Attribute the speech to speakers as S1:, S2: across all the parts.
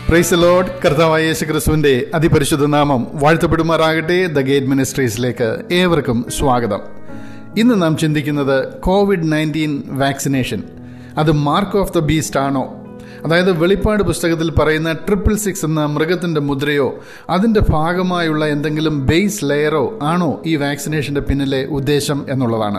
S1: Praise the Lord. കർത്താവായ യേശുക്രിസ്തുവിന്റെ അതിപരിശുദ്ധ നാമം വാഴ്ത്തപ്പെടുമാറാകട്ടെ. ദ ഗേറ്റ് മിനിസ്ട്രീസിലേക്ക് ഏവർക്കും സ്വാഗതം. ഇന്ന് നാം ചിന്തിക്കുന്നത് COVID-19 വാക്സിനേഷൻ, അത് മാർക്ക് ഓഫ് ദ ബീസ്റ്റ് ആണോ? അതായത് വെളിപ്പാട് പുസ്തകത്തിൽ പറയുന്ന 666 എന്ന മൃഗത്തിന്റെ മുദ്രയോ അതിന്റെ ഭാഗമായുള്ള എന്തെങ്കിലും ബേസ് ലെയറോ ആണോ ഈ വാക്സിനേഷന്റെ പിന്നിലെ ഉദ്ദേശം എന്നുള്ളതാണ്.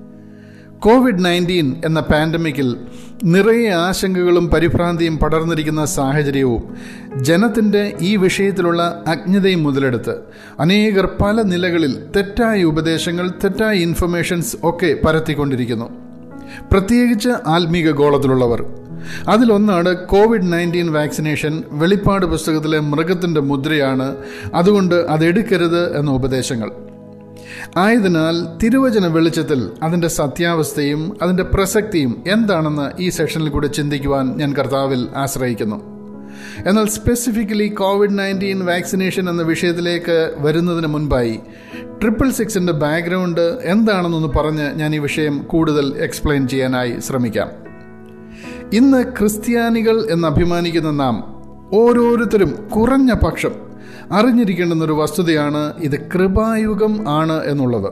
S1: COVID-19 എന്ന പാൻഡമിക്കിൽ നിറയെ ആശങ്കകളും പരിഭ്രാന്തിയും പടർന്നിരിക്കുന്ന സാഹചര്യവും ജനത്തിൻ്റെ ഈ വിഷയത്തിലുള്ള അജ്ഞതയും മുതലെടുത്ത് അനേകർ പല നിലകളിൽ തെറ്റായ ഉപദേശങ്ങൾ, തെറ്റായ ഇൻഫർമേഷൻസ് ഒക്കെ പരത്തിക്കൊണ്ടിരിക്കുന്നു. പ്രത്യേകിച്ച് ആത്മീക ഗോളത്തിലുള്ളവർ. അതിലൊന്നാണ് COVID-19 വാക്സിനേഷൻ വെളിപ്പാട് പുസ്തകത്തിലെ മൃഗത്തിൻ്റെ മുദ്രയാണ്, അതുകൊണ്ട് അതെടുക്കരുത് എന്ന ഉപദേശങ്ങൾ. ആയതിനാൽ തിരുവചന വെളിച്ചത്തിൽ അതിൻ്റെ സത്യാവസ്ഥയും അതിൻ്റെ പ്രസക്തിയും എന്താണെന്ന് ഈ സെഷനിൽ കൂടെ ചിന്തിക്കുവാൻ ഞാൻ കർത്താവിൽ ആശ്രയിക്കുന്നു. എന്നാൽ സ്പെസിഫിക്കലി COVID-19 വാക്സിനേഷൻ എന്ന വിഷയത്തിലേക്ക് വരുന്നതിന് മുൻപായി 666 ബാക്ക്ഗ്രൗണ്ട് എന്താണെന്നൊന്ന് പറഞ്ഞ് ഞാൻ ഈ വിഷയം കൂടുതൽ എക്സ്പ്ലെയിൻ ചെയ്യാനായി ശ്രമിക്കാം. ഇന്ന് ക്രിസ്ത്യാനികൾ എന്ന് അഭിമാനിക്കുന്ന നാം ഓരോരുത്തരും കുറഞ്ഞ പക്ഷം അറിഞ്ഞിരിക്കേണ്ടുന്നൊരു വസ്തുതയാണ് ഇത് കൃപായുഗം ആണ് എന്നുള്ളത്.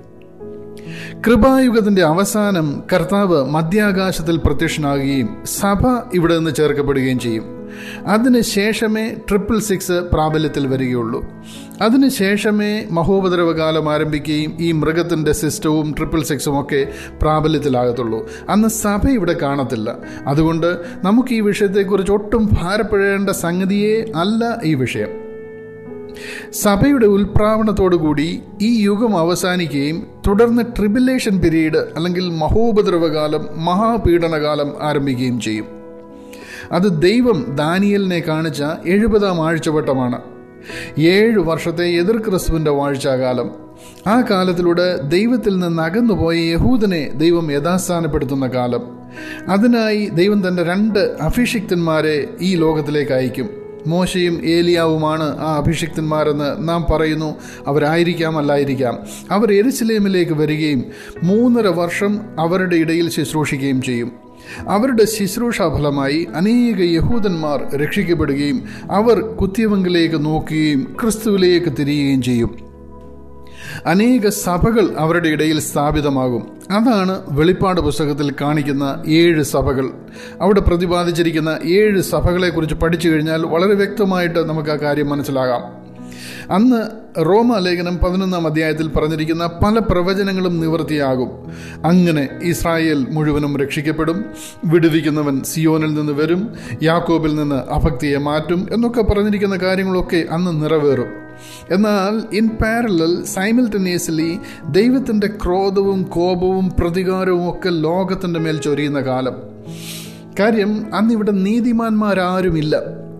S1: കൃപായുഗത്തിന്റെ അവസാനം കർത്താവ് മധ്യാകാശത്തിൽ പ്രത്യക്ഷനാകുകയും സഭ ഇവിടെ നിന്ന് ചേർക്കപ്പെടുകയും ചെയ്യും. അതിനുശേഷമേ 666 പ്രാബല്യത്തിൽ വരികയുള്ളൂ. അതിനുശേഷമേ മഹോപദ്രവകാലം ആരംഭിക്കുകയും ഈ മൃഗത്തിന്റെ സിസ്റ്റവും 666 ഒക്കെ പ്രാബല്യത്തിലാകത്തുള്ളൂ. അന്ന് സഭ ഇവിടെ കാണത്തില്ല. അതുകൊണ്ട് നമുക്ക് ഈ വിഷയത്തെക്കുറിച്ച് ഒട്ടും ഭാരപ്പെടേണ്ട സംഗതിയേ അല്ല ഈ വിഷയം. സഭയുടെ ഉൽപ്രാവണത്തോടുകൂടി ഈ യുഗം അവസാനിക്കുകയും തുടർന്ന് ട്രിബുലേഷൻ പീരീഡ് അല്ലെങ്കിൽ മഹോപദ്രവകാലം, മഹാപീഡനകാലം ആരംഭിക്കുകയും ചെയ്യും. അത് ദൈവം ദാനിയേലിനെ കാണിച്ച 70-ാം ആഴ്ചവട്ടമാണ്. 7 വർഷത്തെ എതിർ ക്രിസ്തുവിന്റെ വാഴ്ചാകാലം. ആ കാലത്തിലൂടെ ദൈവത്തിൽ നിന്ന് അകന്നുപോയ യഹൂദനെ ദൈവം യഥാസ്ഥാനപ്പെടുത്തുന്ന കാലം. അതിനായി ദൈവം തന്റെ 2 അഭിഷിക്തന്മാരെ ഈ ലോകത്തിലേക്ക് അയക്കും. മോശയും ഏലിയാവുമാണ് ആ അഭിഷിക്തന്മാരെന്ന് നാം പറയുന്നു. അവരായിരിക്കാം, അല്ലായിരിക്കാം. അവർ യെരുശലേമിലേക്ക് വരികയും 3.5 വർഷം അവരുടെ ഇടയിൽ ശുശ്രൂഷിക്കുകയും ചെയ്യും. അവരുടെ ശുശ്രൂഷ ഫലമായി അനേക യഹൂദന്മാർ രക്ഷിക്കപ്പെടുകയും അവർ കുത്തിയവങ്കിലേക്ക് നോക്കുകയും ക്രിസ്തുവിലേക്ക് തിരിയുകയും ചെയ്യും. അനേക സഭകൾ അവരുടെ ഇടയിൽ സ്ഥാപിതമാകും. അതാണ് വെളിപ്പാട് പുസ്തകത്തിൽ കാണിക്കുന്ന 7 സഭകൾ. അവിടെ പ്രതിപാദിച്ചിരിക്കുന്ന 7 സഭകളെക്കുറിച്ച് പഠിച്ചു കഴിഞ്ഞാൽ വളരെ വ്യക്തമായിട്ട് നമുക്ക് ആ കാര്യം മനസ്സിലാകാം. അന്ന് റോമാലേഖനം 11-ാം അധ്യായത്തിൽ പറഞ്ഞിരിക്കുന്ന പല പ്രവചനങ്ങളും നിവൃത്തിയാകും. അങ്ങനെ ഇസ്രായേൽ മുഴുവനും രക്ഷിക്കപ്പെടും, വിടുവിക്കുന്നവൻ സിയോനിൽ നിന്ന് വരും, യാക്കോബിൽ നിന്ന് അഭക്തിയെ മാറ്റും എന്നൊക്കെ പറഞ്ഞിരിക്കുന്ന കാര്യങ്ങളൊക്കെ അന്ന് നിറവേറും. എന്നാൽ ഇൻ പാരലൽ സൈമിൾട്ടേനിയസ്ലി ദൈവത്തിൻ്റെ ക്രോധവും കോപവും പ്രതികാരവും ഒക്കെ ലോകത്തിൻ്റെ മേൽ ചൊരിയുന്ന കാലം. കാര്യം അന്നിവിടെ നീതിമാന്മാരാരുമില്ല.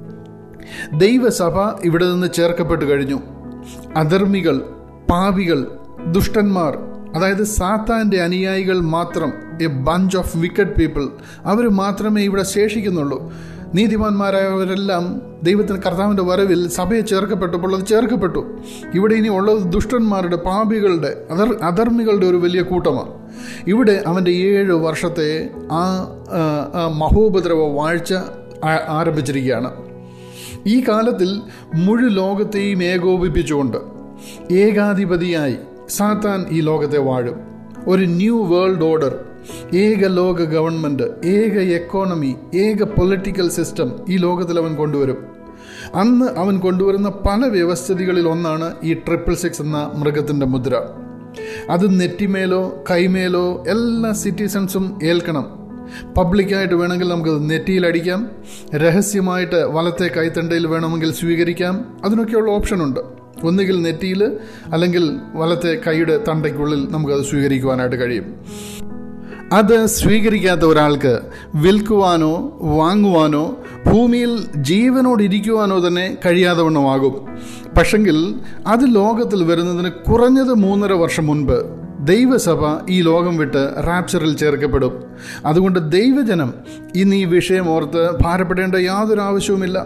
S1: ദൈവസഭ ഇവിടെ നിന്ന് ചേർക്കപ്പെട്ടു കഴിഞ്ഞു. അധർമ്മികൾ, പാപികൾ, ദുഷ്ടന്മാർ, അതായത് സാത്താന്റെ അനുയായികൾ മാത്രം, a bunch of wicked people, അവർ മാത്രമേ ഇവിടെ ശേഷിക്കുന്നുള്ളൂ. നീതിമാന്മാരായവരെല്ലാം ദൈവത്തിന് കർത്താവിൻ്റെ വരവിൽ സഭയെ ചേർക്കപ്പെട്ടപ്പോൾ അത് ചേർക്കപ്പെട്ടു. ഇവിടെ ഇനി ഉള്ളത് ദുഷ്ടന്മാരുടെ, പാപികളുടെ, അധർമ്മികളുടെ ഒരു വലിയ കൂട്ടമാണ്. ഇവിടെ അവൻ്റെ 7 വർഷത്തെ ആ മഹോപദ്രവ വാഴ്ച ആരംഭിച്ചിരിക്കുകയാണ്. ഈ കാലത്തിൽ മുഴു ലോകത്തെയും ഏകോപിപ്പിച്ചുകൊണ്ട് ഏകാധിപതിയായി സാത്താൻ ഈ ലോകത്തെ വാഴും. ഒരു ന്യൂ വേൾഡ് ഓർഡർ, ഏക ലോക ഗവൺമെന്റ്, ഏക എക്കോണമി, ഏക പൊളിറ്റിക്കൽ സിസ്റ്റം ഈ ലോകത്തിൽ അവൻ കൊണ്ടുവരും. അന്ന് അവൻ കൊണ്ടുവരുന്ന പല വ്യവസ്ഥിതികളിൽ ഒന്നാണ് ഈ 666 എന്ന മൃഗത്തിന്റെ മുദ്ര. അത് നെറ്റിമേലോ കൈമേലോ എല്ലാ സിറ്റിസൺസും ഏൽക്കണം. പബ്ലിക്കായിട്ട് വേണമെങ്കിൽ നമുക്കത് നെറ്റിയിലടിക്കാം, രഹസ്യമായിട്ട് വലത്തെ കൈത്തണ്ടയിൽ വേണമെങ്കിൽ സ്വീകരിക്കാം. അതിനൊക്കെയുള്ള ഓപ്ഷനുണ്ട്. ഒന്നുകിൽ നെറ്റിയിൽ അല്ലെങ്കിൽ വലത്തെ കൈയുടെ തണ്ടയ്ക്കുള്ളിൽ നമുക്കത് സ്വീകരിക്കുവാനായിട്ട് കഴിയും. അത് സ്വീകരിക്കാത്ത ഒരാൾക്ക് വിൽക്കുവാനോ വാങ്ങുവാനോ ഭൂമിയിൽ ജീവനോടിരിക്കുവാനോ തന്നെ കഴിയാതെ വണ്ണമാകും. പക്ഷെങ്കിൽ അത് ലോകത്തിൽ വരുന്നതിന് കുറഞ്ഞത് 3.5 വർഷം മുൻപ് ദൈവസഭ ഈ ലോകം വിട്ട് റാപ്ചറിൽ ചേർക്കപ്പെടും. അതുകൊണ്ട് ദൈവജനം ഇന്ന് ഈ വിഷയം ഓർത്ത് ഭാരപ്പെടേണ്ട യാതൊരു ആവശ്യവുമില്ല.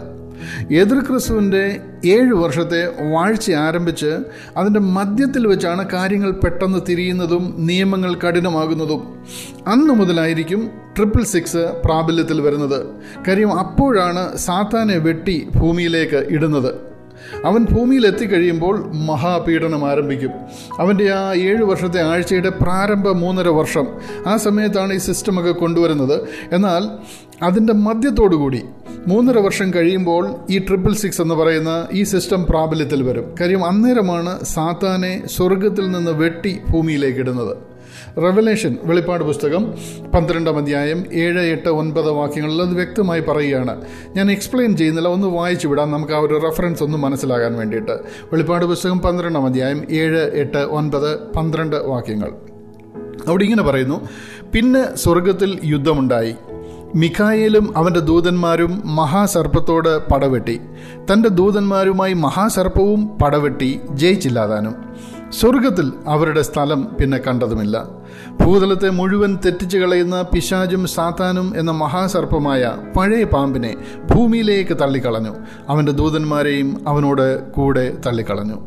S1: എതിർ ക്രിസ്തുവിൻ്റെ 7 വർഷത്തെ വാഴ്ച ആരംഭിച്ച് അതിൻ്റെ മധ്യത്തിൽ വെച്ചാണ് കാര്യങ്ങൾ പെട്ടെന്ന് തിരിയുന്നതും നിയമങ്ങൾ കഠിനമാകുന്നതും. അന്നു മുതലായിരിക്കും 666 പ്രാബല്യത്തിൽ വരുന്നത്. കാര്യം അപ്പോഴാണ് സാത്താനെ വെട്ടി ഭൂമിയിലേക്ക് ഇടുന്നത്. അവൻ ഭൂമിയിൽ എത്തിക്കഴിയുമ്പോൾ മഹാപീഡനം ആരംഭിക്കും. അവൻ്റെ ആ 7 വർഷത്തെ ആഴ്ചയുടെ പ്രാരംഭ 3.5 വർഷം, ആ സമയത്താണ് ഈ സിസ്റ്റമൊക്കെ കൊണ്ടുവരുന്നത്. എന്നാൽ അതിൻ്റെ മധ്യത്തോടുകൂടി 3.5 വർഷം കഴിയുമ്പോൾ ഈ 666 എന്ന് പറയുന്ന ഈ സിസ്റ്റം പ്രാബല്യത്തിൽ വരും. കാര്യം അന്നേരമാണ് സാത്താനെ സ്വർഗത്തിൽ നിന്ന് വെട്ടി ഭൂമിയിലേക്ക് ഇടുന്നത്. റെവലേഷൻ, വെളിപ്പാട് പുസ്തകം 12-ാം അധ്യായം 7, 8, 9 വാക്യങ്ങളിൽ അത് വ്യക്തമായി പറയുകയാണ്. ഞാൻ എക്സ്പ്ലെയിൻ ചെയ്യുന്നില്ല, ഒന്ന് വായിച്ചു വിടാം, നമുക്ക് ആ ഒരു റെഫറൻസ് ഒന്ന് മനസ്സിലാകാൻ വേണ്ടിയിട്ട്. വെളിപ്പാട് പുസ്തകം 12-ാം അധ്യായം 7, 8, 9, 12 വാക്യങ്ങൾ. അവിടെ ഇങ്ങനെ പറയുന്നു: പിന്നെ സ്വർഗത്തിൽ യുദ്ധമുണ്ടായി. മിഖായേലും അവൻ്റെ ദൂതന്മാരും മഹാസർപ്പത്തോട് പടവെട്ടി. തൻ്റെ ദൂതന്മാരുമായി മഹാസർപ്പവും പടവെട്ടി ജയിച്ചില്ലാതാനും. സ്വർഗത്തിൽ അവരുടെ സ്ഥലം പിന്നെ കണ്ടതുമില്ല. ഭൂതലത്തെ മുഴുവൻ തെറ്റിച്ചു കളയുന്ന പിശാചും സാത്താനും എന്ന മഹാസർപ്പമായ പഴയ പാമ്പിനെ ഭൂമിയിലേക്ക് തള്ളിക്കളഞ്ഞു. അവൻ്റെ ദൂതന്മാരെയും അവനോട് കൂടെ തള്ളിക്കളഞ്ഞു.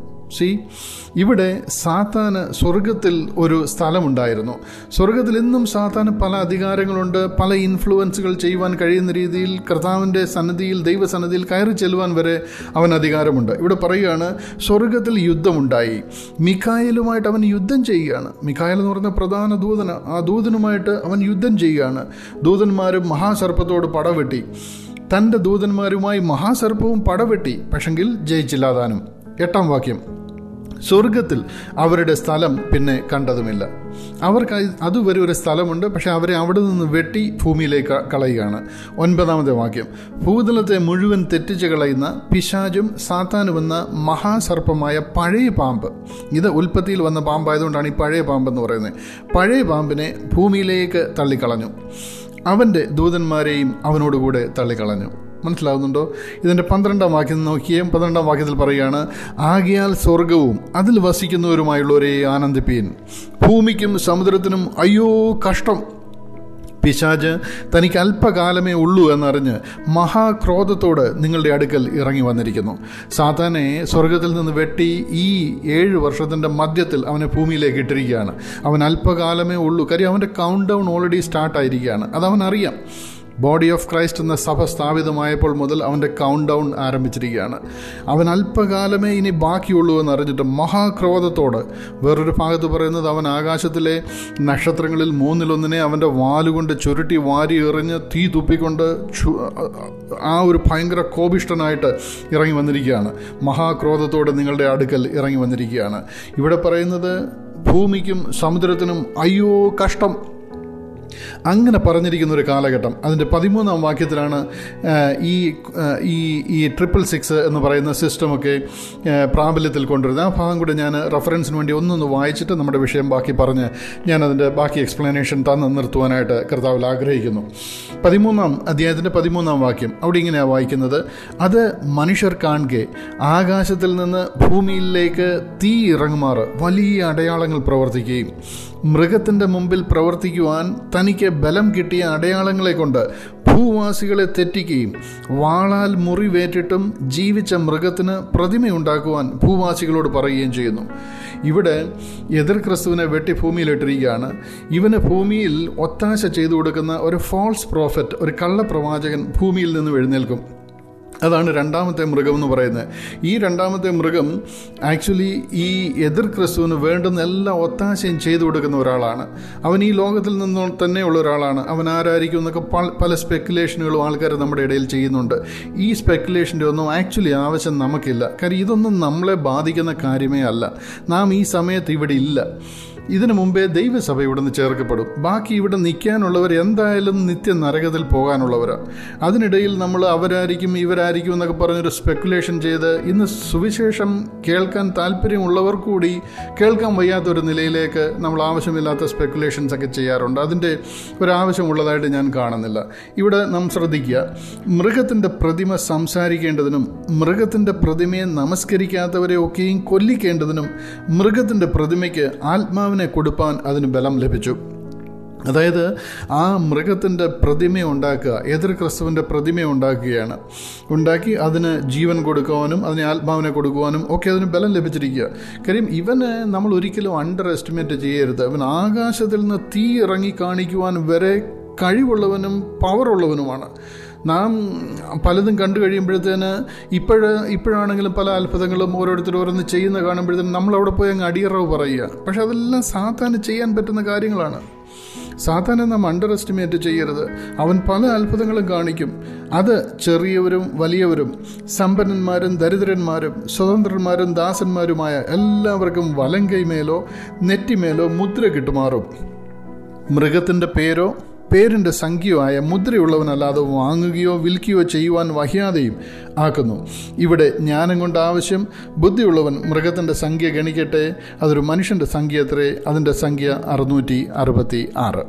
S1: ഇവിടെ സാത്താന് സ്വർഗത്തിൽ ഒരു സ്ഥലമുണ്ടായിരുന്നു. സ്വർഗത്തിൽ ഇന്നും സാത്താന് പല അധികാരങ്ങളുണ്ട്, പല ഇൻഫ്ലുവൻസുകൾ ചെയ്യുവാൻ കഴിയുന്ന രീതിയിൽ കർത്താവിൻ്റെ സന്നിധിയിൽ, ദൈവസന്നിധിയിൽ കയറി ചെല്ലുവാൻ വരെ അവൻ അധികാരമുണ്ട്. ഇവിടെ പറയുകയാണ് സ്വർഗത്തിൽ യുദ്ധമുണ്ടായി. മിഖായേലുമായിട്ട് അവൻ യുദ്ധം ചെയ്യുകയാണ്. മിഖായേൽ എന്ന് പറയുന്ന പ്രധാന ദൂതന്, ആ ദൂതനുമായിട്ട് അവൻ യുദ്ധം ചെയ്യുകയാണ്. ദൂതന്മാരും മഹാസർപ്പത്തോട് പടവെട്ടി. തൻ്റെ ദൂതന്മാരുമായി മഹാസർപ്പവും പടവെട്ടി, പക്ഷെങ്കിൽ ജയിച്ചില്ലാതാനും. 8-ാം വാക്യം: സ്വർഗത്തിൽ അവരുടെ സ്ഥലം പിന്നെ കണ്ടതുമില്ല. അവർക്ക് അതുവരെ ഒരു സ്ഥലമുണ്ട്, പക്ഷെ അവരെ അവിടെ നിന്ന് വെട്ടി ഭൂമിയിലേക്ക് കളയുകയാണ്. 9-ാമത്തെ വാക്യം: ഭൂതലത്തെ മുഴുവൻ തെറ്റിച്ച് കളയുന്ന പിശാചും സാത്താനുമെന്ന മഹാസർപ്പമായ പഴയ പാമ്പ്. ഇത് ഉൽപ്പത്തിയിൽ വന്ന പാമ്പായതുകൊണ്ടാണ് ഈ പഴയ പാമ്പെന്ന് പറയുന്നത്. പഴയ പാമ്പിനെ ഭൂമിയിലേക്ക് തള്ളിക്കളഞ്ഞു. അവൻ്റെ ദൂതന്മാരെയും അവനോടുകൂടെ തള്ളിക്കളഞ്ഞു. മനസ്സിലാവുന്നുണ്ടോ? ഇതിൻ്റെ 12-ാം വാക്യം നോക്കിയേ. 12-ാം വാക്യത്തിൽ പറയുകയാണ്: ആകയാൽ സ്വർഗവും അതിൽ വസിക്കുന്നവരുമായുള്ളവരെ ആനന്ദിപ്പീൻ. ഭൂമിക്കും സമുദ്രത്തിനും അയ്യോ കഷ്ടം. പിശാച് തനിക്ക് അല്പകാലമേ ഉള്ളൂ എന്നറിഞ്ഞ് മഹാക്രോധത്തോട് നിങ്ങളുടെ അടുക്കൽ ഇറങ്ങി വന്നിരിക്കുന്നു. സാത്താനെ സ്വർഗത്തിൽ നിന്ന് വെട്ടി ഈ 7 വർഷത്തിൻ്റെ മധ്യത്തിൽ അവനെ ഭൂമിയിലേക്ക് ഇട്ടിരിക്കുകയാണ്. അവൻ അല്പകാലമേ ഉള്ളൂ. കാര്യം അവൻ്റെ കൗണ്ട് ഡൗൺ ഓൾറെഡി സ്റ്റാർട്ടായിരിക്കുകയാണ്. അതവനറിയാം. ബോഡി ഓഫ് ക്രൈസ്റ്റ് എന്ന സഭ സ്ഥാപിതമായപ്പോൾ മുതൽ അവൻ്റെ കൗണ്ട് ഡൗൺ ആരംഭിച്ചിരിക്കുകയാണ്. അവൻ അല്പകാലമേ ഇനി ബാക്കിയുള്ളൂ എന്നറിഞ്ഞിട്ട് മഹാക്രോധത്തോട്, വേറൊരു ഭാഗത്ത് പറയുന്നത് അവൻ ആകാശത്തിലെ നക്ഷത്രങ്ങളിൽ 3-1 അവൻ്റെ വാലുകൊണ്ട് ചുരുട്ടി വാരി എറിഞ്ഞ് തീ തുപ്പിക്കൊണ്ട് ആ ഒരു ഭയങ്കര കോപിഷ്ഠനായിട്ട് ഇറങ്ങി വന്നിരിക്കുകയാണ്. മഹാക്രോധത്തോടെ നിങ്ങളുടെ അടുക്കൽ ഇറങ്ങി വന്നിരിക്കുകയാണ്. ഇവിടെ പറയുന്നത് ഭൂമിക്കും സമുദ്രത്തിനും അയ്യോ കഷ്ടം. അങ്ങനെ പറഞ്ഞിരിക്കുന്ന ഒരു കാലഘട്ടം. അതിൻ്റെ 13-ാം വാക്യത്തിലാണ് ഈ 666 എന്ന് പറയുന്ന സിസ്റ്റമൊക്കെ പ്രാബല്യത്തിൽ കൊണ്ടുവരുന്നത്. ആ ഭാഗം കൂടെ ഞാൻ റെഫറൻസിന് വേണ്ടി ഒന്നൊന്ന് വായിച്ചിട്ട് നമ്മുടെ വിഷയം ബാക്കി പറഞ്ഞ് ഞാനതിൻ്റെ ബാക്കി എക്സ്പ്ലനേഷൻ തന്ന് നിർത്തുവാനായിട്ട് കർത്താവിൽ ആഗ്രഹിക്കുന്നു. 13-ാം അധ്യായത്തിൻ്റെ 13-ാം വാക്യം അവിടെ ഇങ്ങനെയാണ് വായിക്കുന്നത്: അത് മനുഷ്യർ കാണുകെ ആകാശത്തിൽ നിന്ന് ഭൂമിയിലേക്ക് തീ ഇറങ്ങുമാറ് വലിയ അടയാളങ്ങൾ പ്രവർത്തിക്കുകയും മൃഗത്തിൻ്റെ മുമ്പിൽ പ്രവർത്തിക്കുവാൻ തനിക്ക് ബലം കിട്ടിയ അടയാളങ്ങളെ കൊണ്ട് ഭൂവാസികളെ തെറ്റിക്കുകയും വാളാൽ മുറിവേറ്റിട്ടും ജീവിച്ച മൃഗത്തിന് പ്രതിമയുണ്ടാക്കുവാൻ ഭൂവാസികളോട് പറയുകയും ചെയ്യുന്നു. ഇവിടെ എതിർ ക്രിസ്തുവിനെ വെട്ടി ഭൂമിയിലിട്ടിരിക്കുകയാണ്. ഇവന് ഭൂമിയിൽ ഒത്താശ ചെയ്തു കൊടുക്കുന്ന ഒരു ഫോൾസ് പ്രോഫറ്റ്, ഒരു കള്ളപ്രവാചകൻ ഭൂമിയിൽ നിന്നും എഴുന്നേൽക്കും. അതാണ് 2-ാമത്തെ മൃഗം എന്ന് പറയുന്നത്. ഈ 2-ാമത്തെ മൃഗം ആക്ച്വലി ഈ എതിർ ക്രിസ്തുവിന് വേണ്ടുന്ന എല്ലാ ഒത്താശയും ചെയ്തു കൊടുക്കുന്ന ഒരാളാണ്. അവൻ ഈ ലോകത്തിൽ നിന്ന് തന്നെയുള്ള ഒരാളാണ്. അവൻ ആരായിരിക്കും എന്നൊക്കെ പല സ്പെക്കുലേഷനുകളും ആൾക്കാർ നമ്മുടെ ഇടയിൽ ചെയ്യുന്നുണ്ട്. ഈ സ്പെക്കുലേഷൻ്റെ ഒന്നും ആക്ച്വലി ആവശ്യം നമുക്കില്ല. കാര്യം ഇതൊന്നും നമ്മളെ ബാധിക്കുന്ന കാര്യമേ അല്ല. നാം ഈ സമയത്ത് ഇവിടെ ഇല്ല. ഇതിനു മുമ്പേ ദൈവസഭ ഇവിടെ നിന്ന് ചേർക്കപ്പെടും. ബാക്കി ഇവിടെ നിൽക്കാനുള്ളവർ എന്തായാലും നിത്യ നരകത്തിൽ പോകാനുള്ളവരാണ്. അതിനിടയിൽ നമ്മൾ അവരായിരിക്കും ഇവരായിരിക്കും എന്നൊക്കെ പറഞ്ഞൊരു സ്പെക്കുലേഷൻ ചെയ്ത് ഇന്ന് സുവിശേഷം കേൾക്കാൻ താല്പര്യമുള്ളവർ കൂടി കേൾക്കാൻ വയ്യാത്തൊരു നിലയിലേക്ക് നമ്മൾ ആവശ്യമില്ലാത്ത സ്പെക്കുലേഷൻസ് ഒക്കെ ചെയ്യാറുണ്ട്. അതിൻ്റെ ഒരാവശ്യമുള്ളതായിട്ട് ഞാൻ കാണുന്നില്ല. ഇവിടെ നാം ശ്രദ്ധിക്കുക, മൃഗത്തിൻ്റെ പ്രതിമ സംസാരിക്കേണ്ടതിനും മൃഗത്തിൻ്റെ പ്രതിമയെ നമസ്കരിക്കാത്തവരെ ഒക്കെയും കൊല്ലിക്കേണ്ടതിനും മൃഗത്തിൻ്റെ പ്രതിമയ്ക്ക് ആത്മാവിനെ കൊടുപ്പാൻ അതിന് ബലം ലഭിച്ചു. അതായത് ആ മൃഗത്തിൻ്റെ പ്രതിമ ഉണ്ടാക്കുക, എതിർ ക്രിസ്തുവിൻ്റെ പ്രതിമ ഉണ്ടാക്കുകയാണ്. ഉണ്ടാക്കി അതിന് ജീവൻ കൊടുക്കുവാനും അതിന് ആത്മാവിനെ കൊടുക്കുവാനും ഒക്കെ അതിന് ബലം ലഭിച്ചിരിക്കുക. കാര്യം ഇവന് നമ്മൾ ഒരിക്കലും അണ്ടർ എസ്റ്റിമേറ്റ് ചെയ്യരുത്. അവൻ ആകാശത്തിൽ നിന്ന് തീ ഇറങ്ങി കാണിക്കുവാൻ വരെ കഴിവുള്ളവനും പവറുള്ളവനുമാണ്. നാം പലതും കണ്ടു കഴിയുമ്പോഴത്തേന് ഇപ്പോഴാണെങ്കിലും പല അത്ഭുതങ്ങളും ഓരോരുത്തരോരോന്ന് ചെയ്യുന്ന കാണുമ്പോഴത്തേനും നമ്മളവിടെ പോയി അങ്ങ് അടിയറവ് പറയുക. പക്ഷെ അതെല്ലാം സാത്താന് ചെയ്യാൻ പറ്റുന്ന കാര്യങ്ങളാണ്. സാത്താനെ നാം അണ്ടർ എസ്റ്റിമേറ്റ് ചെയ്യരുത്. അവൻ പല അത്ഭുതങ്ങളും കാണിക്കും. അത് ചെറിയവരും വലിയവരും, സമ്പന്നന്മാരും ദരിദ്രന്മാരും, സ്വതന്ത്രന്മാരും ദാസന്മാരുമായ എല്ലാവർക്കും വലങ്കൈമേലോ നെറ്റിമേലോ മുദ്ര കിട്ടുമാറും മൃഗത്തിൻ്റെ പേരോ പേരിൻ്റെ സംഖ്യയോ ആയ മുദ്രയുള്ളവനല്ലാതെ വാങ്ങുകയോ വിൽക്കുകയോ ചെയ്യുവാൻ വഹിയാതെയും ആക്കുന്നു. ഇവിടെ ജ്ഞാനം കൊണ്ട് ആവശ്യം. ബുദ്ധിയുള്ളവൻ മൃഗത്തിൻ്റെ സംഖ്യ ഗണിക്കട്ടെ. അതൊരു മനുഷ്യൻ്റെ സംഖ്യ അത്രേ. അതിൻ്റെ സംഖ്യ 666.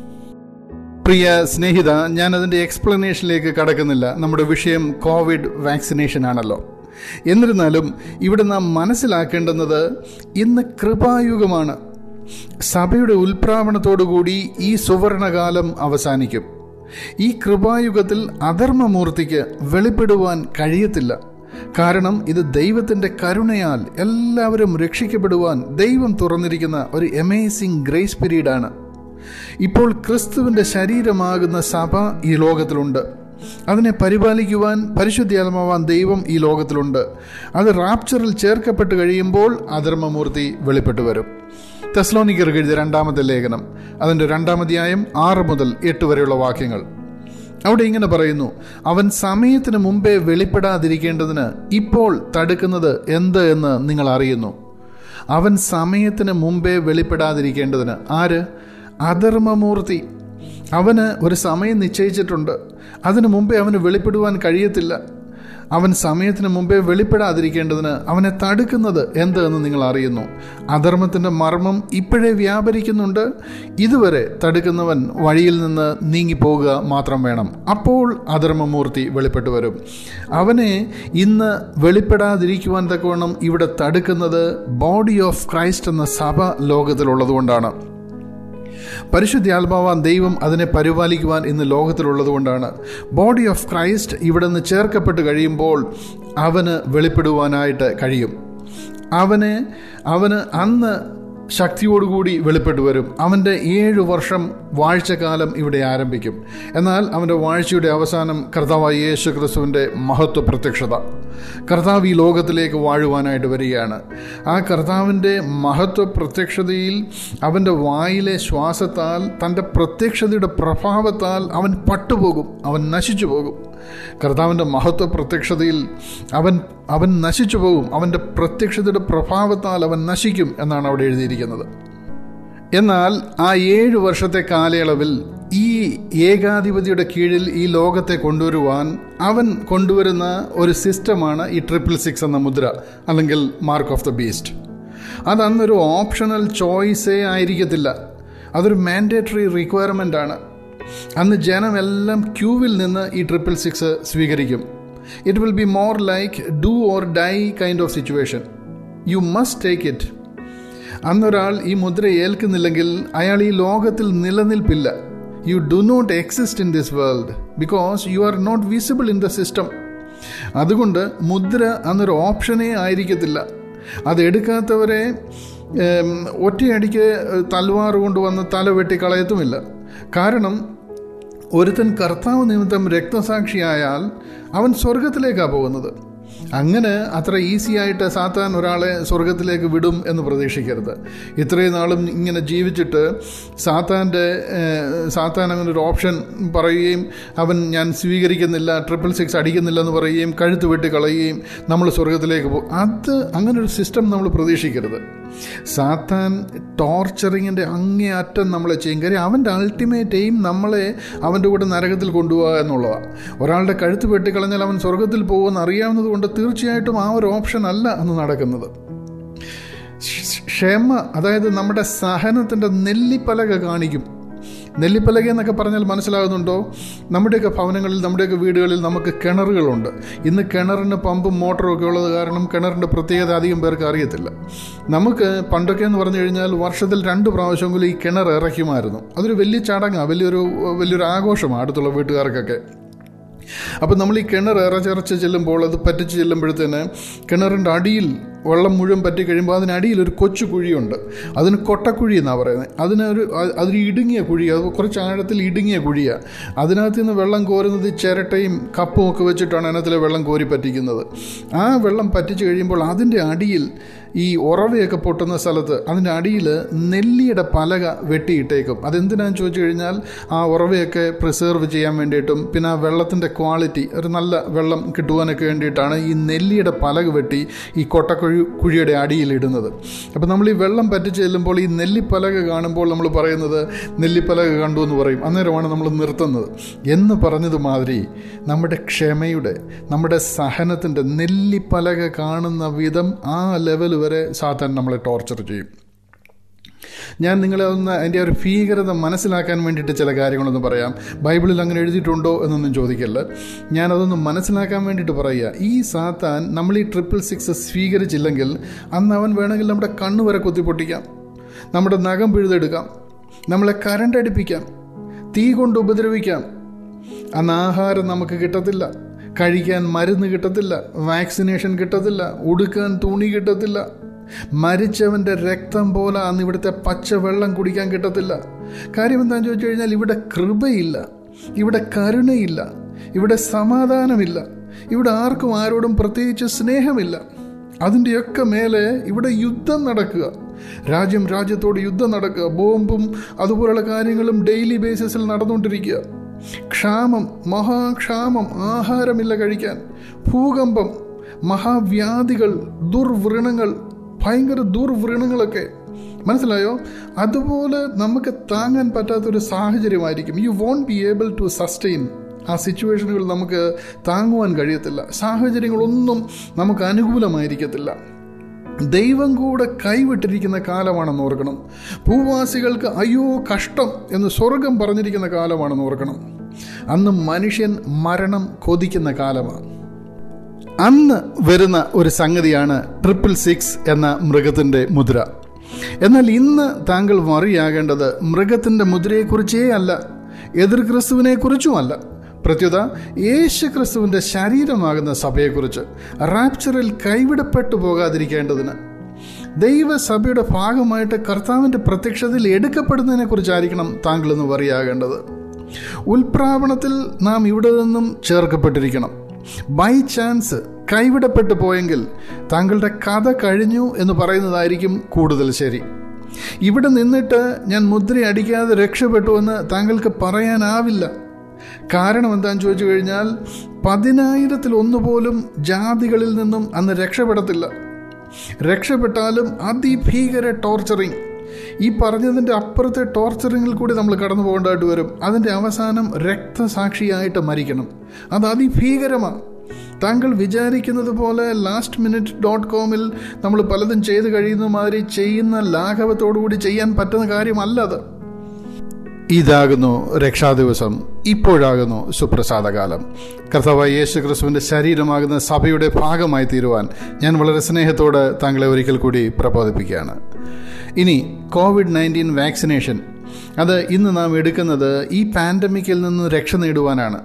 S1: പ്രിയ സ്നേഹിത, ഞാനതിൻ്റെ എക്സ്പ്ലനേഷനിലേക്ക് കടക്കുന്നില്ല. നമ്മുടെ വിഷയം കോവിഡ് വാക്സിനേഷൻ ആണല്ലോ. എന്നിരുന്നാലും ഇവിടെ നാം മനസ്സിലാക്കേണ്ടുന്നത് ഇന്ന് കൃപായുഗമാണ്. സഭയുടെ ഉൽപ്രാവണത്തോടുകൂടി ഈ സുവർണകാലം അവസാനിക്കും. ഈ കൃപായുഗത്തിൽ അധർമ്മമൂർത്തിക്ക് വെളിപ്പെടുവാൻ കഴിയത്തില്ല. കാരണം ഇത് ദൈവത്തിൻ്റെ കരുണയാൽ എല്ലാവരും രക്ഷിക്കപ്പെടുവാൻ ദൈവം തുറന്നിരിക്കുന്ന ഒരു അമേസിംഗ് ഗ്രേസ് പീരീഡാണ്. ഇപ്പോൾ ക്രിസ്തുവിൻ്റെ ശരീരമാകുന്ന സഭ ഈ ലോകത്തിലുണ്ട്. അതിനെ പരിപാലിക്കുവാൻ പരിശുദ്ധാത്മാവാൻ ദൈവം ഈ ലോകത്തിലുണ്ട്. അത് റാപ്ചറിൽ ചേർക്കപ്പെട്ട് കഴിയുമ്പോൾ അധർമ്മമൂർത്തി വെളിപ്പെട്ടു വരും. തെസ്സലോനിക്കർക്ക് എഴുതിയ 2-ാമത്തെ ലേഖനം അതിൻ്റെ 2-ാം അധ്യായം 6 മുതൽ 8 വരെയുള്ള വാക്യങ്ങൾ. അവിടെ ഇങ്ങനെ പറയുന്നു: അവൻ സമയത്തിന് മുമ്പേ വെളിപ്പെടാതിരിക്കേണ്ടതിന് ഇപ്പോൾ തടുക്കുന്നത് എന്ത് എന്ന് നിങ്ങൾ അറിയുന്നു. അവൻ സമയത്തിന് മുമ്പേ വെളിപ്പെടാതിരിക്കേണ്ടതിന്. ആര്? അധർമ്മമൂർത്തി. അവന് ഒരു സമയം നിശ്ചയിച്ചിട്ടുണ്ട്. അതിനു മുമ്പേ അവന് വെളിപ്പെടുവാൻ കഴിയത്തില്ല. അവൻ സമയത്തിന് മുമ്പേ വെളിപ്പെടാതിരിക്കേണ്ടതിന് അവനെ തടുക്കുന്നത് എന്ത് എന്ന് നിങ്ങൾ അറിയുന്നു. അധർമ്മത്തിൻ്റെ മർമ്മം ഇപ്പോഴേ വ്യാപരിക്കുന്നുണ്ട്. ഇതുവരെ തടുക്കുന്നവൻ വഴിയിൽ നിന്ന് നീങ്ങിപ്പോകുക മാത്രം വേണം. അപ്പോൾ അധർമ്മമൂർത്തി വെളിപ്പെട്ടു വരും. അവനെ ഇന്ന് വെളിപ്പെടാതിരിക്കുവാൻ തക്കവണ്ണം ഇവിടെ തടുക്കുന്നത് ബോഡി ഓഫ് ക്രൈസ്റ്റ് എന്ന സഭ ലോകത്തിലുള്ളതുകൊണ്ടാണ്. പരിശുദ്ധാത്മാവാൻ ദൈവം അതിനെ പരിപാലിക്കുവാൻ ഇന്ന് ലോകത്തിലുള്ളത് കൊണ്ടാണ്. ബോഡി ഓഫ് ക്രൈസ്റ്റ് ഇവിടെ നിന്ന് ചേർക്കപ്പെട്ട് കഴിയുമ്പോൾ അവന് വെളിപ്പെടുവാനായിട്ട് കഴിയും. അവന് അന്ന് ശക്തിയോടുകൂടി വെളിപ്പെട്ടു വരും. അവൻ്റെ 7 വർഷം വാഴ്ചക്കാലം ഇവിടെ ആരംഭിക്കും. എന്നാൽ അവൻ്റെ വാഴ്ചയുടെ അവസാനം കർത്താവായ യേശു ക്രിസ്തുവിൻ്റെ മഹത്വ പ്രത്യക്ഷത. കർത്താവ് ഈ ലോകത്തിലേക്ക് വാഴുവാനായിട്ട് വരികയാണ്. ആ കർത്താവിൻ്റെ മഹത്വ പ്രത്യക്ഷതയിൽ അവൻ്റെ വായിലെ ശ്വാസത്താൽ, തൻ്റെ പ്രത്യക്ഷതയുടെ പ്രഭാവത്താൽ അവൻ പട്ടുപോകും, അവൻ നശിച്ചു പോകും. കർത്താവിൻ്റെ മഹത്വ പ്രത്യക്ഷതയിൽ അവൻ നശിച്ചു പോകും. അവൻ്റെ പ്രത്യക്ഷതയുടെ പ്രഭാവത്താൽ അവൻ നശിക്കും എന്നാണ് അവിടെ എഴുതിയിരിക്കുന്നത്. എന്നാൽ ആ 7 വർഷത്തെ കാലയളവിൽ ഈ ഏകാധിപതിയുടെ കീഴിൽ ഈ ലോകത്തെ കൊണ്ടുവരുവാൻ അവൻ കൊണ്ടുവരുന്ന ഒരു സിസ്റ്റമാണ് ഈ 666 എന്ന മുദ്ര, അല്ലെങ്കിൽ മാർക്ക് ഓഫ് ദ ബീസ്റ്റ്. അതന്നൊരു ഓപ്ഷണൽ ചോയ്സേ ആയിരിക്കത്തില്ല. അതൊരു മാൻഡേറ്ററി റിക്വയർമെൻ്റ് ആണ്. അന്ന് ജനമെല്ലാം ക്യൂവിൽ നിന്ന് ഈ 666 സ്വീകരിക്കും. It will be more like do or die kind of situation. You must take it. അന്നൊരാൾ ഈ മുദ്ര ഏൽക്കുന്നില്ലെങ്കിൽ അയാൾ ഈ ലോകത്തിൽ നിലനിൽപ്പില്ല. You do not exist in this world because you are not visible in the system. അതുകൊണ്ട് മുദ്ര അന്നൊരു ഓപ്ഷനേ ആയിരിക്കത്തില്ല. അതെടുക്കാത്തവരെ ഒറ്റയടിക്ക് തൽവാർ കൊണ്ടുവന്ന് തല വെട്ടിക്കളയത്തുമില്ല. കാരണം ഒരുത്തൻ കർത്താവ് നിമിത്തം രക്തസാക്ഷിയായാൽ അവൻ സ്വർഗത്തിലേക്കാണ് പോകുന്നത്. അങ്ങനെ അത്ര ഈസി ആയിട്ട് സാത്താൻ ഒരാളെ സ്വർഗത്തിലേക്ക് വിടും എന്ന് പ്രതീക്ഷിക്കരുത്. ഇത്രയും നാളും ഇങ്ങനെ ജീവിച്ചിട്ട് സാത്താൻ അങ്ങനെ ഒരു ഓപ്ഷൻ പറയുകയും ഞാൻ സ്വീകരിക്കുന്നില്ല, 666 അടിക്കുന്നില്ല എന്ന് പറയുകയും കഴുത്ത് വെട്ടി കളയുകയും നമ്മൾ സ്വർഗത്തിലേക്ക് പോകും. അങ്ങനൊരു സിസ്റ്റം നമ്മൾ പ്രതീക്ഷിക്കരുത്. സാത്താൻ ടോർച്ചറിങ്ങിൻ്റെ അങ്ങേ അറ്റം നമ്മളെ ചെയ്യും. കാര്യം അവൻ്റെ അൾട്ടിമേറ്റ് എയിം നമ്മളെ അവൻ്റെ കൂടെ നരകത്തിൽ കൊണ്ടുപോകുക എന്നുള്ളതാണ്. ഒരാളുടെ കഴുത്ത് വെട്ടിക്കളഞ്ഞാൽ അവൻ സ്വർഗത്തിൽ പോകുമെന്ന് അറിയാവുന്നത് കൊണ്ട് തീർച്ചയായിട്ടും ആ ഒരു ഓപ്ഷൻ അല്ല അന്ന് നടക്കുന്നത്. ക്ഷമ, അതായത് നമ്മുടെ സഹനത്തിൻ്റെ നെല്ലിപ്പലക കാണിക്കും. നെല്ലിപ്പലക എന്നൊക്കെ പറഞ്ഞാൽ മനസ്സിലാകുന്നുണ്ടോ? നമ്മുടെയൊക്കെ ഭവനങ്ങളിൽ, നമ്മുടെയൊക്കെ വീടുകളിൽ നമുക്ക് കിണറുകളുണ്ട്. ഇന്ന് കിണറിന് പമ്പും മോട്ടറും ഒക്കെ ഉള്ളത് കാരണം കിണറിൻ്റെ പ്രത്യേകത അധികം പേർക്ക് അറിയത്തില്ല. നമുക്ക് പണ്ടൊക്കെ എന്ന് പറഞ്ഞു കഴിഞ്ഞാൽ വർഷത്തിൽ 2 പ്രാവശ്യമെങ്കിലും ഈ കിണർ ഇറക്കുമായിരുന്നു. അതൊരു വലിയ ചടങ്ങാണ്, വലിയൊരു ആഘോഷമാണ് അടുത്തുള്ള വീട്ടുകാർക്കൊക്കെ. അപ്പം നമ്മൾ ഈ കിണർ ഇറച്ചിറച്ച് ചെല്ലുമ്പോൾ, അത് പറ്റിച്ച് ചെല്ലുമ്പോഴത്തേന് കിണറിൻ്റെ അടിയിൽ വെള്ളം മുഴുവൻ പറ്റി കഴിയുമ്പോൾ അതിനടിയിൽ ഒരു കൊച്ചു കുഴിയുണ്ട്. അതിന് കൊട്ടക്കുഴി എന്നാണ് പറയുന്നത്. അതൊരു ഇടുങ്ങിയ കുഴിയാണ്, അത് കുറച്ച് ആഴത്തിൽ ഇടുങ്ങിയ കുഴിയാണ്. അതിനകത്ത് നിന്ന് വെള്ളം കോരുന്നത് ചിരട്ടയും കപ്പും ഒക്കെ വെച്ചിട്ടാണ് അതിനകത്തിലെ വെള്ളം കോരി പറ്റിക്കുന്നത്. ആ വെള്ളം പറ്റിച്ച് കഴിയുമ്പോൾ അതിൻ്റെ അടിയിൽ ഈ ഉറവയൊക്കെ പൊട്ടുന്ന സ്ഥലത്ത് അതിൻ്റെ അടിയിൽ നെല്ലിയുടെ പലക വെട്ടിയിട്ടേക്കും. അതെന്തിനാണെന്ന് ചോദിച്ചു കഴിഞ്ഞാൽ ആ ഉറവയൊക്കെ പ്രിസേർവ് ചെയ്യാൻ വേണ്ടിയിട്ടും പിന്നെ ആ വെള്ളത്തിൻ്റെ ക്വാളിറ്റി, ഒരു നല്ല വെള്ളം കിട്ടുവാനൊക്കെ വേണ്ടിയിട്ടാണ് ഈ നെല്ലിയുടെ പലക വെട്ടി ഈ കുഴിയുടെ അടിയിൽ ഇടുന്നത്. അപ്പോൾ നമ്മൾ ഈ വെള്ളം പറ്റിച്ച് ചെല്ലുമ്പോൾ ഈ നെല്ലിപ്പലക കാണുമ്പോൾ നമ്മൾ പറയുന്നത് നെല്ലിപ്പലക കണ്ടു എന്ന് പറയും. അന്നേരമാണ് നമ്മൾ നിർത്തുന്നത് എന്ന് പറഞ്ഞതുമാതിരി നമ്മുടെ ക്ഷമയുടെ, നമ്മുടെ സഹനത്തിൻ്റെ നെല്ലിപ്പലക കാണുന്ന വിധം ആ ലെവൽ വരെ സാത്താൻ നമ്മളെ ടോർച്ചർ ചെയ്യും. ഞാൻ നിങ്ങളെ അതിൻ്റെ ഒരു ഭീകരത മനസ്സിലാക്കാൻ വേണ്ടിയിട്ട് ചില കാര്യങ്ങളൊന്നും പറയാം. ബൈബിളിൽ അങ്ങനെ എഴുതിയിട്ടുണ്ടോ എന്നൊന്നും ചോദിക്കല്ല. ഞാനതൊന്നും മനസ്സിലാക്കാൻ വേണ്ടിയിട്ട് പറയുക. ഈ സാത്താൻ നമ്മൾ ഈ 666 സ്വീകരിച്ചില്ലെങ്കിൽ അന്ന് അവൻ വേണമെങ്കിൽ നമ്മുടെ കണ്ണ് വരെ കുത്തിപ്പൊട്ടിക്കാം, നമ്മുടെ നഖം പിഴുതെടുക്കാം, നമ്മളെ കരണ്ട് അടിപ്പിക്കാം, തീ കൊണ്ട് ഉപദ്രവിക്കാം. അന്ന് ആഹാരം നമുക്ക് കിട്ടത്തില്ല, കഴിക്കാൻ മരുന്ന് കിട്ടത്തില്ല, വാക്സിനേഷൻ കിട്ടത്തില്ല, ഉടുക്കാൻ തുണി കിട്ടത്തില്ല, മരിച്ചവൻ്റെ രക്തം പോലെ അന്ന് ഇവിടുത്തെ പച്ചവെള്ളം കുടിക്കാൻ കിട്ടത്തില്ല. കാര്യം എന്താണെന്ന് ചോദിച്ചു കഴിഞ്ഞാൽ ഇവിടെ കൃപയില്ല, ഇവിടെ കരുണയില്ല, ഇവിടെ സമാധാനമില്ല, ഇവിടെ ആർക്കും ആരോടും പ്രത്യേകിച്ച് സ്നേഹമില്ല. അതിൻ്റെയൊക്കെ മേലെ ഇവിടെ യുദ്ധം നടക്കുക, രാജ്യത്തോട് യുദ്ധം നടക്കുക, ബോംബും അതുപോലുള്ള കാര്യങ്ങളും ഡെയിലി ബേസിസിൽ നടന്നുകൊണ്ടിരിക്കുക. ക്ഷാമം, മഹാക്ഷാമം, ആഹാരമില്ല കഴിക്കാൻ, ഭൂകമ്പം, മഹാവ്യാധികൾ, ദുർവ്രണങ്ങൾ, ഭയങ്കര ദുർവ്രണങ്ങളൊക്കെ. മനസ്സിലായോ? അതുപോലെ നമുക്ക് താങ്ങാൻ പറ്റാത്തൊരു സാഹചര്യമായിരിക്കും. You won't be able to sustain. ആ സിറ്റുവേഷനുകൾ നമുക്ക് താങ്ങുവാൻ കഴിയത്തില്ല. സാഹചര്യങ്ങളൊന്നും നമുക്ക് അനുകൂലമായിരിക്കത്തില്ല. ദൈവം കൂടെ കൈവിട്ടിരിക്കുന്ന കാലമാണെന്ന് ഓർക്കണം. ഭൂവാസികൾക്ക് അയ്യോ കഷ്ടം എന്ന് സ്വർഗം പറഞ്ഞിരിക്കുന്ന കാലമാണെന്ന് ഓർക്കണം. അന്ന് മനുഷ്യൻ മരണം കൊതിക്കുന്ന കാലമാണ്. അന്ന് വരുന്ന ഒരു സംഗതിയാണ് 666 എന്ന മൃഗത്തിൻ്റെ മുദ്ര. എന്നാൽ ഇന്ന് താങ്കൾ വറിയാകേണ്ടത് മൃഗത്തിൻ്റെ മുദ്രയെക്കുറിച്ചേ അല്ല, എതിർ ക്രിസ്തുവിനെ കുറിച്ചുമല്ല. പ്രത്യുത യേശു ക്രിസ്തുവിൻ്റെ ശരീരമാകുന്ന സഭയെക്കുറിച്ച്, റാപ്ചറിൽ കൈവിടപ്പെട്ടു പോകാതിരിക്കേണ്ടതിന്, ദൈവസഭയുടെ ഭാഗമായിട്ട് കർത്താവിൻ്റെ പ്രത്യക്ഷതയിൽ എടുക്കപ്പെടുന്നതിനെ കുറിച്ചായിരിക്കണം താങ്കൾ ഇന്ന് വറിയാകേണ്ടത്. ഉൽപ്രാവണത്തിൽ നാം ഇവിടെ നിന്നും ചേർക്കപ്പെട്ടിരിക്കണം. ബൈ ചാൻസ് കൈവിടപ്പെട്ടു പോയെങ്കിൽ താങ്കളുടെ കഥ കഴിഞ്ഞു എന്ന് പറയുന്നതായിരിക്കും കൂടുതൽ ശരി. ഇവിടെ നിന്നിട്ട് ഞാൻ മുദ്രയടിക്കാതെ രക്ഷപ്പെട്ടുവെന്ന് താങ്കൾക്ക് പറയാനാവില്ല. കാരണം എന്താണെന്ന് ചോദിച്ചു കഴിഞ്ഞാൽ 10,000-1 പോലും ജാതികളിൽ നിന്നും അന്ന് രക്ഷപ്പെടത്തില്ല. രക്ഷപ്പെട്ടാലും അതിഭീകര ടോർച്ചറിങ്, ഈ പറഞ്ഞതിൻ്റെ അപ്പുറത്തെ ടോർച്ചറിങ്ങിൽ കൂടി നമ്മൾ കടന്നു പോകേണ്ടതായിട്ട് വരും. അതിൻ്റെ അവസാനം രക്തസാക്ഷിയായിട്ട് മരിക്കണം. അത് അതിഭീകരമാണ്. താങ്കൾ വിചാരിക്കുന്നത് പോലെ lastminute.com നമ്മൾ പലതും ചെയ്ത് കഴിയുന്ന മാതിരി ചെയ്യുന്ന ലാഘവത്തോടുകൂടി ചെയ്യാൻ പറ്റുന്ന കാര്യമല്ല അത്. ഇതാകുന്നു രക്ഷാദിവസം, ഇപ്പോഴാകുന്നു സുപ്രസാദകാലം. കർത്താവായ യേശു ക്രിസ്തുവിൻ്റെ ശരീരമാകുന്ന സഭയുടെ ഭാഗമായി തീരുവാൻ ഞാൻ വളരെ സ്നേഹത്തോടെ താങ്കളെ ഒരിക്കൽ കൂടി പ്രബോധിപ്പിക്കുകയാണ്. ഇനി COVID-19 വാക്സിനേഷൻ, അത് ഇന്ന് നാം എടുക്കുന്നത് ഈ പാൻഡമിക്കിൽ നിന്ന് രക്ഷ നേടുവാനാണ്.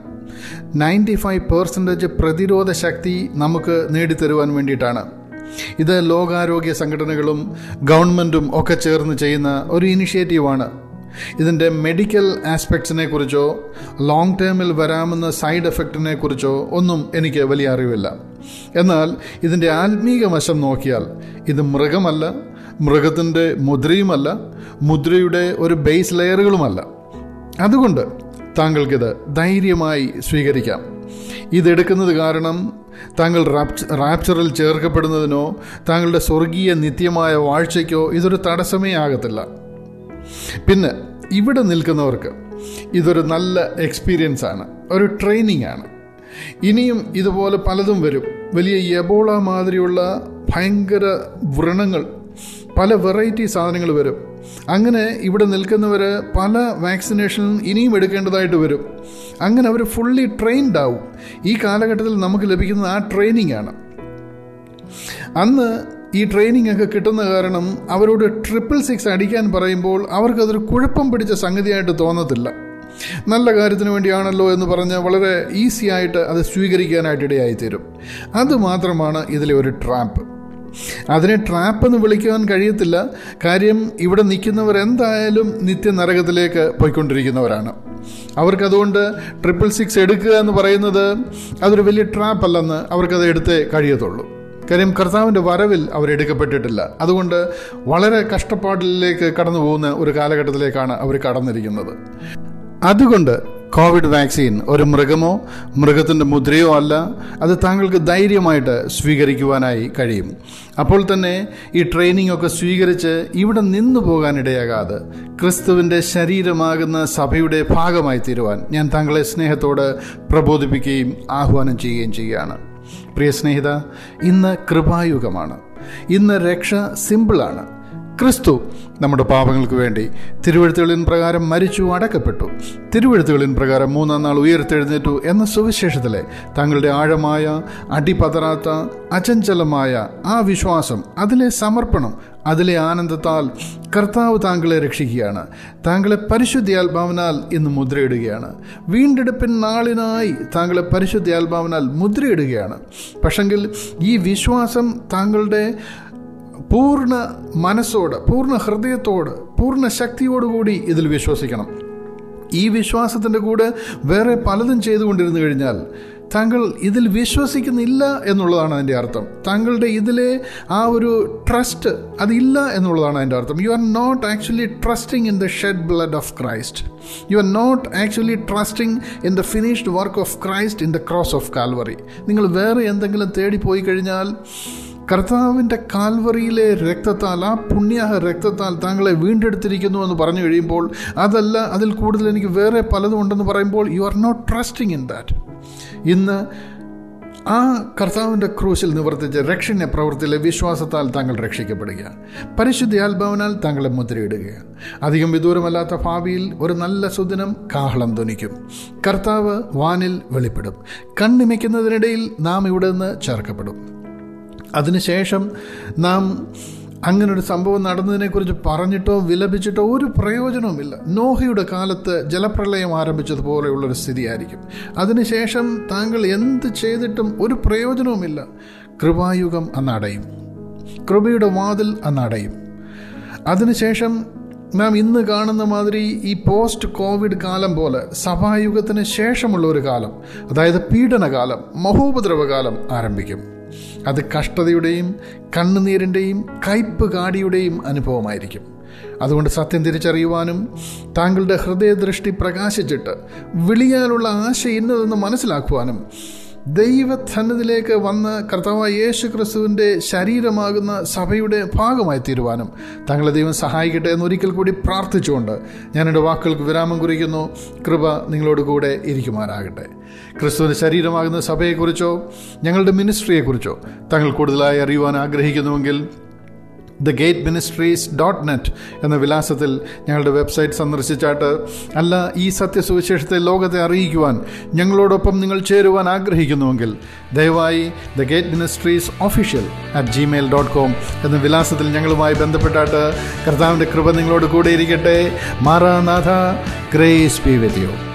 S1: 95% പ്രതിരോധ ശക്തി നമുക്ക് നേടിത്തരുവാൻ വേണ്ടിയിട്ടാണ്. ഇത് ലോകാരോഗ്യ സംഘടനകളും ഗവൺമെൻറ്റും ഒക്കെ ചേർന്ന് ചെയ്യുന്ന ഒരു ഇനിഷ്യേറ്റീവാണ്. ഇതിൻ്റെ മെഡിക്കൽ ആസ്പെക്ട്സിനെ കുറിച്ചോ ലോങ് ടേമിൽ വരാമെന്ന സൈഡ് എഫക്റ്റിനെ കുറിച്ചോ ഒന്നും എനിക്ക് വലിയ അറിവില്ല. എന്നാൽ ഇതിൻ്റെ ആത്മീക വശം നോക്കിയാൽ ഇത് മൃഗമല്ല, മൃഗത്തിൻ്റെ മുദ്രയുമല്ല, മുദ്രയുടെ ഒരു ബേസ് ലെയറുകളുമല്ല. അതുകൊണ്ട് താങ്കൾക്കിത് ധൈര്യമായി സ്വീകരിക്കാം. ഇതെടുക്കുന്നത് കാരണം താങ്കൾ റാപ്ചറിൽ ചേർക്കപ്പെടുന്നതിനോ താങ്കളുടെ സ്വർഗീയ നിത്യമായ വാഴ്ചയ്ക്കോ ഇതൊരു തടസ്സമേ ആകത്തില്ല. പിന്നെ ഇവിടെ നിൽക്കുന്നവർക്ക് ഇതൊരു നല്ല എക്സ്പീരിയൻസ് ആണ്, ഒരു ട്രെയിനിങ് ആണ്. ഇനിയും ഇതുപോലെ പലതും വരും. വലിയ എബോള മാതിരിയുള്ള ഭയങ്കര വ്രണങ്ങൾ, പല വെറൈറ്റി സാധനങ്ങൾ വരും. അങ്ങനെ ഇവിടെ നിൽക്കുന്നവർ പല വാക്സിനേഷനും ഇനിയും എടുക്കേണ്ടതായിട്ട് വരും. അങ്ങനെ അവർ ഫുള്ളി ട്രെയിൻഡ് ആവും. ഈ കാലഘട്ടത്തിൽ നമുക്ക് ലഭിക്കുന്നത് ആ ട്രെയിനിങ് ആണ്. അന്ന് ഈ ട്രെയിനിങ് ഒക്കെ കിട്ടുന്ന കാരണം അവരോട് 666 അടിക്കാൻ പറയുമ്പോൾ അവർക്കതൊരു കുഴപ്പം പിടിച്ച സംഗതിയായിട്ട് തോന്നത്തില്ല. നല്ല കാര്യത്തിന് വേണ്ടിയാണല്ലോ എന്ന് പറഞ്ഞ് വളരെ ഈസി ആയിട്ട് അത് സ്വീകരിക്കാനായിട്ട് ഇടയായിത്തീരും. അതുമാത്രമാണ് ഇതിലെ ഒരു ട്രാപ്പ്. അതിനെ ട്രാപ്പ് എന്ന് വിളിക്കാൻ കഴിയത്തില്ല. കാര്യം ഇവിടെ നിൽക്കുന്നവർ എന്തായാലും നിത്യനരകത്തിലേക്ക് പോയിക്കൊണ്ടിരിക്കുന്നവരാണ്. അവർക്കതുകൊണ്ട് 666 എടുക്കുക എന്ന് പറയുന്നത് അതൊരു വലിയ ട്രാപ്പല്ലെന്ന് അവർക്കത് എടുത്തേ കഴിയത്തുള്ളൂ. കാര്യം കർത്താവിൻ്റെ വരവിൽ അവരെടുക്കപ്പെട്ടിട്ടില്ല. അതുകൊണ്ട് വളരെ കഷ്ടപ്പാടിലേക്ക് കടന്നു പോകുന്ന ഒരു കാലഘട്ടത്തിലേക്കാണ് അവർ കടന്നിരിക്കുന്നത്. അതുകൊണ്ട് കോവിഡ് വാക്സിൻ ഒരു മൃഗമോ മൃഗത്തിൻ്റെ മുദ്രയോ അല്ല. അത് താങ്കൾക്ക് ധൈര്യമായിട്ട് സ്വീകരിക്കുവാനായി കഴിയും. അപ്പോൾ തന്നെ ഈ ട്രെയിനിങ് ഒക്കെ സ്വീകരിച്ച് ഇവിടെ നിന്നു പോകാനിടയാകാതെ ക്രിസ്തുവിൻ്റെ ശരീരമാകുന്ന സഭയുടെ ഭാഗമായി തീരുവാൻ ഞാൻ താങ്കളെ സ്നേഹത്തോട് പ്രബോധിപ്പിക്കുകയും ആഹ്വാനം ചെയ്യുകയും ചെയ്യുകയാണ്. പ്രിയ സ്നേഹിത, ഇന്ന് കൃപായുഗമാണ്. ഇന്ന് രക്ഷ സിമ്പിളാണ്. ക്രിസ്തു നമ്മുടെ പാപങ്ങൾക്ക് വേണ്ടി തിരുവെഴുത്തുകളിൻ പ്രകാരം മരിച്ചു, അടക്കപ്പെട്ടു. തിരുവെഴുത്തുകളിൻ പ്രകാരം 3-ാം നാൾ ഉയർത്തെഴുന്നേറ്റു എന്ന സുവിശേഷത്തിലെ താങ്കളുടെ ആഴമായ, അടിപതറാത്ത, അചഞ്ചലമായ ആ വിശ്വാസം, അതിലെ സമർപ്പണം, അതിലെ ആനന്ദത്താൽ കർത്താവ് താങ്കളെ രക്ഷിക്കുകയാണ്. താങ്കളെ പരിശുദ്ധാത്മാവിനാൽ ഇന്ന് മുദ്രയിടുകയാണ്. വീണ്ടെടുപ്പിൻ നാളിനായി താങ്കളെ പരിശുദ്ധാത്മാവിനാൽ മുദ്രയിടുകയാണ്. പക്ഷെങ്കിൽ ഈ വിശ്വാസം താങ്കളുടെ പൂർണ്ണ മനസ്സോട്, പൂർണ്ണ ഹൃദയത്തോട്, പൂർണ്ണ ശക്തിയോടുകൂടി ഇതിൽ വിശ്വസിക്കണം. ഈ വിശ്വാസത്തിൻ്റെ കൂടെ വേറെ പലതും ചെയ്തുകൊണ്ടിരുന്നു കഴിഞ്ഞാൽ താങ്കൾ ഇതിൽ വിശ്വസിക്കുന്നില്ല എന്നുള്ളതാണ് അതിൻ്റെ അർത്ഥം. താങ്കളുടെ ഇതിലെ ആ ഒരു ട്രസ്റ്റ് അതില്ല എന്നുള്ളതാണ് അതിൻ്റെ അർത്ഥം. You are not actually trusting in the shed blood of Christ. You are not actually trusting in the finished work of Christ in the cross of Calvary. നിങ്ങൾ വേറെ എന്തെങ്കിലും തേടിപ്പോയി കഴിഞ്ഞാൽ കർത്താവിൻ്റെ കാൽവറിയിലെ രക്തത്താൽ, ആ പുണ്യ രക്തത്താൽ താങ്കളെ വീണ്ടെടുത്തിരിക്കുന്നു എന്ന് പറഞ്ഞു കഴിയുമ്പോൾ, അതല്ല അതിൽ കൂടുതൽ എനിക്ക് വേറെ പലതും ഉണ്ടെന്ന് പറയുമ്പോൾ you are not trusting in that. ഇന്ന് ആ കർത്താവിൻ്റെ ക്രൂശിൽ നിവർത്തിച്ച രക്ഷണ പ്രവൃത്തിയിലെ വിശ്വാസത്താൽ താങ്കൾ രക്ഷിക്കപ്പെടുക. പരിശുദ്ധാത്മാവിനാൽ താങ്കളെ മുദ്രയിടുകയാണ്. അധികം വിദൂരമല്ലാത്ത ഭാവിയിൽ ഒരു നല്ല സുദിനം കാഹളം ധ്വനിക്കും. കർത്താവ് വാനിൽ വെളിപ്പെടും. കണ്ണിമയ്ക്കുന്നതിനിടയിൽ നാം ഇവിടെ നിന്ന് ചേർക്കപ്പെടും. അതിനുശേഷം നാം അങ്ങനൊരു സംഭവം നടന്നതിനെക്കുറിച്ച് പറഞ്ഞിട്ടോ വിലപിച്ചിട്ടോ ഒരു പ്രയോജനവുമില്ല. നോഹയുടെ കാലത്ത് ജലപ്രളയം ആരംഭിച്ചതുപോലെയുള്ളൊരു സ്ഥിതിയായിരിക്കും. അതിനുശേഷം താങ്കൾ എന്ത് ചെയ്തിട്ടും ഒരു പ്രയോജനവുമില്ല. കൃപായുഗം അന്നടയും. കൃപയുടെ വാതിൽ അന്നടയും. അതിനുശേഷം നാം ഇന്ന് കാണുന്ന മാതിരി ഈ പോസ്റ്റ് കോവിഡ് കാലം പോലെ സഭായുഗത്തിന് ശേഷമുള്ള ഒരു കാലം, അതായത് പീഡനകാലം, മഹോപദ്രവകാലം ആരംഭിക്കും. അത് കഷ്ടതയുടെയും കണ്ണുനീരിൻ്റെയും കയ്പ് കാടിയുടെയും അനുഭവമായിരിക്കും. അതുകൊണ്ട് സത്യം തിരിച്ചറിയുവാനും താങ്കളുടെ ഹൃദയദൃഷ്ടി പ്രകാശിച്ചിട്ട് വിളിയാനുള്ള ആശ ഇന്നതെന്ന് മനസ്സിലാക്കുവാനും ദൈവസന്നിധിയിലേക്ക് വന്ന് കർത്താവായ യേശു ക്രിസ്തുവിൻ്റെ ശരീരമാകുന്ന സഭയുടെ ഭാഗമായി തീരുവാനും താങ്കളെ ദൈവം സഹായിക്കട്ടെ എന്നൊരിക്കൽ കൂടി പ്രാർത്ഥിച്ചുകൊണ്ട് ഞാൻ എൻ്റെ വാക്കുകൾക്ക് വിരാമം കുറിക്കുന്നു. കൃപ നിങ്ങളോട് കൂടെ ഇരിക്കുമാറാകട്ടെ. ക്രിസ്തുവിൻ്റെ ശരീരമാകുന്ന സഭയെക്കുറിച്ചോ ഞങ്ങളുടെ മിനിസ്ട്രിയെക്കുറിച്ചോ താങ്കൾ കൂടുതലായി അറിയുവാൻ ആഗ്രഹിക്കുന്നുവെങ്കിൽ thegateministries.net എന്ന വിലാസത്തിൽ ഞങ്ങളുടെ വെബ്സൈറ്റ് സന്ദർശിച്ചാട്ട്, അല്ല ഈ സത്യസുവിശേഷത്തെ ലോകത്തെ അറിയിക്കുവാൻ ഞങ്ങളോടൊപ്പം നിങ്ങൾ ചേരുവാൻ ആഗ്രഹിക്കുന്നുവെങ്കിൽ ദയവായി thegateministriesofficial@gmail.com എന്ന വിലാസത്തിൽ ഞങ്ങളുമായി ബന്ധപ്പെട്ടാട്ട് കർത്താവിൻ്റെ കൃപ നിങ്ങളോട് കൂടെ ഇരിക്കട്ടെ. മാറാനാഥ, ഗ്രേസ് ബി വിത്ത് യു.